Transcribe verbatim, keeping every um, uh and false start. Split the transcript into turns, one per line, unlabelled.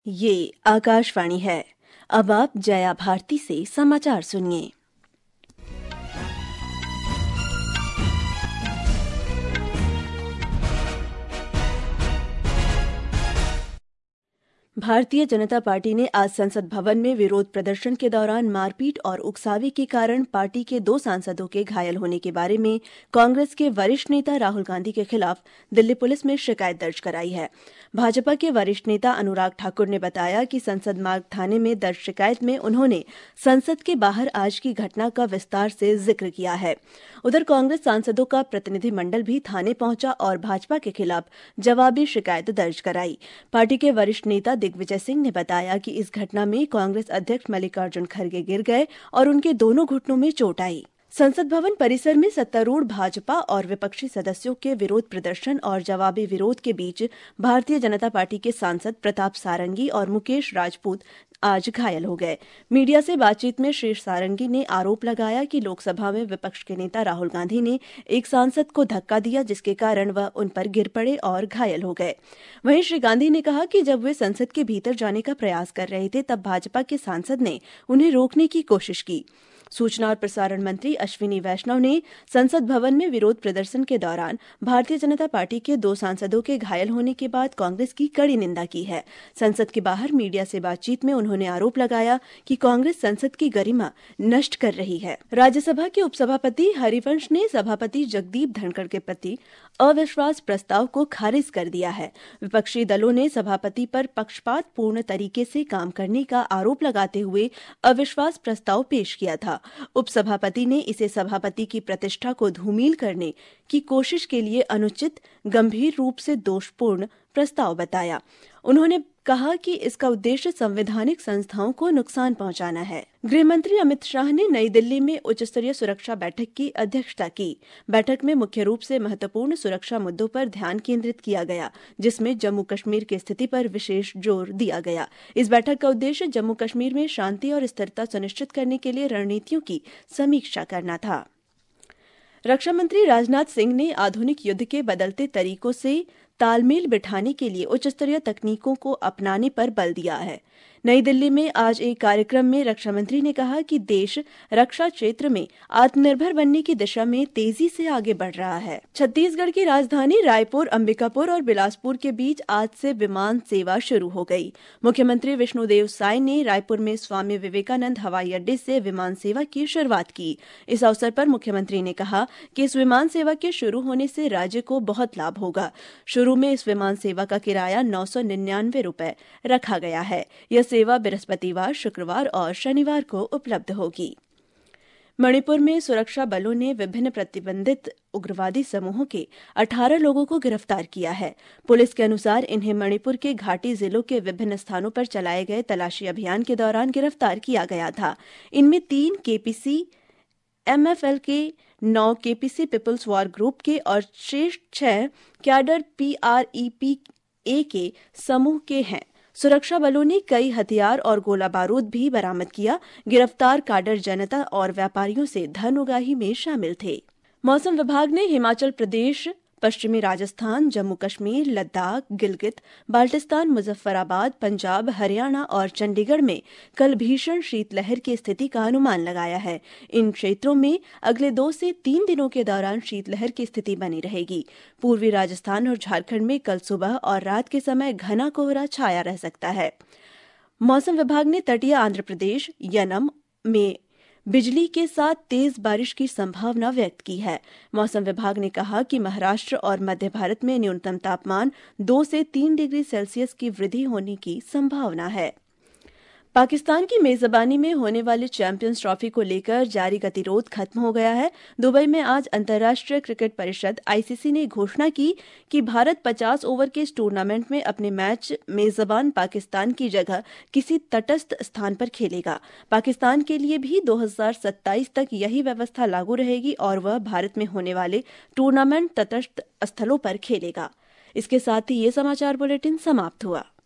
ये आकाशवाणी है। अब आप जया भारती से समाचार सुनिए। भारतीय जनता पार्टी ने आज संसद भवन में विरोध प्रदर्शन के दौरान मारपीट और उकसावे के कारण पार्टी के दो सांसदों के घायल होने के बारे में कांग्रेस के वरिष्ठ नेता राहुल गांधी के खिलाफ दिल्ली पुलिस में शिकायत दर्ज कराई है। भाजपा के वरिष्ठ नेता अनुराग ठाकुर ने बताया कि संसद मार्ग थाने में दर्ज शिकायत में उन्होंने संसद के बाहर आज की घटना का विस्तार से जिक्र किया है। उधर कांग्रेस सांसदों का प्रतिनिधिमंडल भी थाने पहुंचा और भाजपा के खिलाफ जवाबी शिकायत दर्ज कराई। पार्टी के वरिष्ठ नेता दिग्विजय सिंह ने बताया कि इस घटना में कांग्रेस अध्यक्ष मल्लिकार्जुन खड़गे गिर गए और उनके दोनों घुटनों में चोट आई। संसद भवन परिसर में सत्तारूढ़ भाजपा और विपक्षी सदस्यों के विरोध प्रदर्शन और जवाबी विरोध के बीच भारतीय जनता पार्टी के सांसद प्रताप सारंगी और मुकेश राजपूत आज घायल हो गए। मीडिया से बातचीत में श्री सारंगी ने आरोप लगाया कि लोकसभा में विपक्ष के नेता राहुल गांधी ने एक सांसद को धक्का दिया, जिसके कारण वह उन पर गिर पड़े और घायल हो गए। वहीं श्री गांधी ने कहा कि जब वे संसद के भीतर जाने का प्रयास कर रहे थे तब भाजपा के सांसद ने उन्हें रोकने की कोशिश की। सूचना और प्रसारण मंत्री अश्विनी वैष्णव ने संसद भवन में विरोध प्रदर्शन के दौरान भारतीय जनता पार्टी के दो सांसदों के घायल होने के बाद कांग्रेस की कड़ी निंदा की है। संसद के बाहर मीडिया से बातचीत में उन्होंने आरोप लगाया कि कांग्रेस संसद की गरिमा नष्ट कर रही है। राज्यसभा के उपसभापति हरिवंश ने सभापति जगदीप धनखड़ के प्रति अविश्वास प्रस्ताव को खारिज कर दिया है। विपक्षी दलों ने सभापति पर पक्षपातपूर्ण तरीके से काम करने का आरोप लगाते हुए अविश्वास प्रस्ताव पेश किया था। उपसभापति ने इसे सभापति की प्रतिष्ठा को धूमिल करने की कोशिश के लिए अनुचित, गंभीर रूप से दोषपूर्ण प्रस्ताव बताया। उन्होंने कहा कि इसका उद्देश्य संवैधानिक संस्थाओं को नुकसान पहुंचाना है। गृह मंत्री अमित शाह ने नई दिल्ली में उच्च स्तरीय सुरक्षा बैठक की अध्यक्षता की। बैठक में मुख्य रूप से महत्वपूर्ण सुरक्षा मुद्दों पर ध्यान केंद्रित किया गया, जिसमें जम्मू कश्मीर की स्थिति पर विशेष जोर दिया गया। इस बैठक का उद्देश्य जम्मू कश्मीर में शांति और स्थिरता सुनिश्चित करने के लिए रणनीतियों की समीक्षा करना था। रक्षा मंत्री राजनाथ सिंह ने आधुनिक युद्ध के बदलते तरीकों से तालमेल बिठाने के लिए उच्च स्तरीय तकनीकों को अपनाने पर बल दिया है। नई दिल्ली में आज एक कार्यक्रम में रक्षा मंत्री ने कहा कि देश रक्षा क्षेत्र में आत्मनिर्भर बनने की दिशा में तेजी से आगे बढ़ रहा है। छत्तीसगढ़ की राजधानी रायपुर, अंबिकापुर और बिलासपुर के बीच आज से विमान सेवा शुरू हो गई। मुख्यमंत्री विष्णुदेव साय ने रायपुर में स्वामी विवेकानंद हवाई अड्डे से विमान सेवा की शुरुआत की। इस अवसर पर मुख्यमंत्री ने कहा कि इस विमान सेवा के शुरू होने से राज्य को बहुत लाभ होगा। शुरू में इस विमान सेवा का किराया नौ सौ निन्यानवे रुपए रखा गया है। यह सेवा बृहस्पतिवार, शुक्रवार और शनिवार को उपलब्ध होगी। मणिपुर में सुरक्षा बलों ने विभिन्न प्रतिबंधित उग्रवादी समूहों के अठारह लोगों को गिरफ्तार किया है। पुलिस के अनुसार इन्हें मणिपुर के घाटी जिलों के विभिन्न स्थानों पर चलाए गए तलाशी अभियान के दौरान गिरफ्तार किया गया था। इनमें तीन केपीसी एमएफएल के, नौ केपीसी पीपल्स वॉर ग्रुप के और शेष छह कैडर पीआरईपी-ए के समूह के हैं। सुरक्षा बलों ने कई हथियार और गोला बारूद भी बरामद किया। गिरफ्तार काडर जनता और व्यापारियों से धन उगाही में शामिल थे। मौसम विभाग ने हिमाचल प्रदेश, पश्चिमी राजस्थान, जम्मू कश्मीर, लद्दाख, गिलगित, बाल्टिस्तान, मुजफ्फराबाद, पंजाब, हरियाणा और चंडीगढ़ में कल भीषण शीतलहर की स्थिति का अनुमान लगाया है। इन क्षेत्रों में अगले दो से तीन दिनों के दौरान शीतलहर की स्थिति बनी रहेगी। पूर्वी राजस्थान और झारखंड में कल सुबह और रात के समय घना कोहरा छाया रह सकता है। मौसम विभाग ने तटीय आंध्र प्रदेश, यनम में बिजली के साथ तेज बारिश की संभावना व्यक्त की है। मौसम विभाग ने कहा कि महाराष्ट्र और मध्य भारत में न्यूनतम तापमान दो से तीन डिग्री सेल्सियस की वृद्धि होने की संभावना है। पाकिस्तान की मेजबानी में होने वाली चैंपियंस ट्रॉफी को लेकर जारी गतिरोध खत्म हो गया है। दुबई में आज अंतर्राष्ट्रीय क्रिकेट परिषद आईसीसी ने घोषणा की कि भारत पचास ओवर के इस टूर्नामेंट में अपने मैच मेजबान पाकिस्तान की जगह किसी तटस्थ स्थान पर खेलेगा। पाकिस्तान के लिए भी दो हज़ार सत्ताईस तक यही व्यवस्था लागू रहेगी और वह भारत में होने वाले टूर्नामेंट तटस्थ स्थलों पर खेलेगा। इसके साथ ही ये समाचार बुलेटिन समाप्त हुआ।